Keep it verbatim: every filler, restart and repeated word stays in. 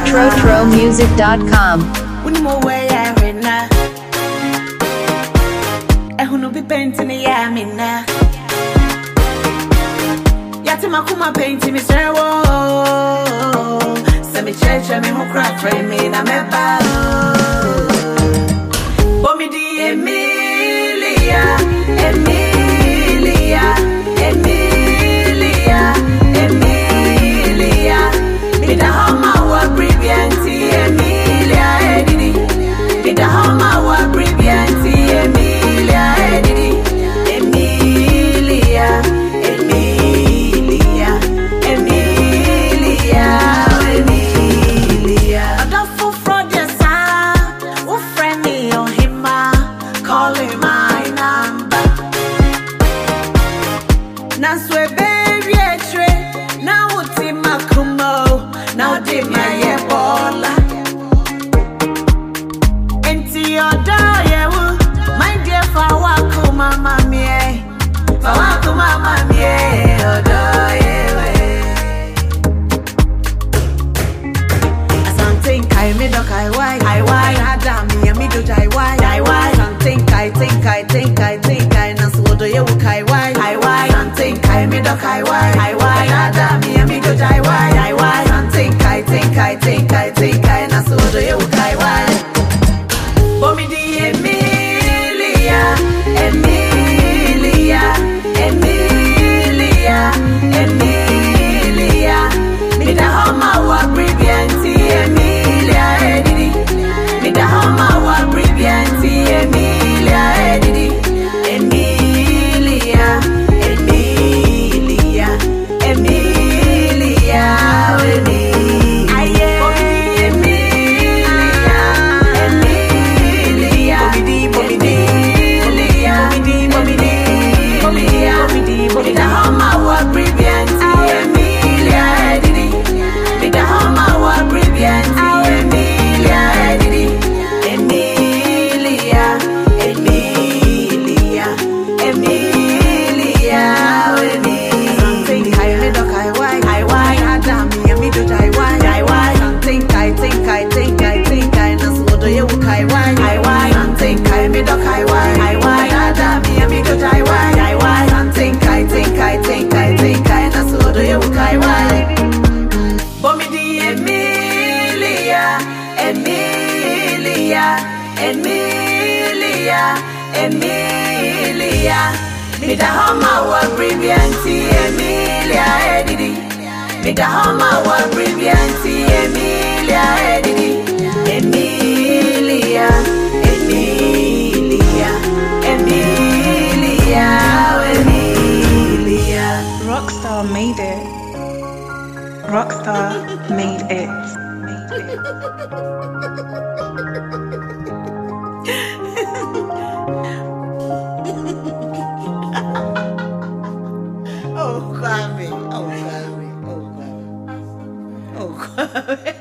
tro tro music dot com. Makuma painting me say wo se me cheche me ho crack frame me na me ba bo mi di Emilia Emilia Emilia Emilia me da homa wa brillianti Emilia edidi me da homa wa brillianti Emilia edidi Emilia Emilia, me da homa wa brillianti Emilia edidi, me da homa wa brillianti Emilia edidi, Emilia, Emilia, Emilia, Emilia. Rockstar made it. Rockstar made it. Made it. Oh, Kwame. Oh, Kwame. Oh, Kwame. Oh, Kwame.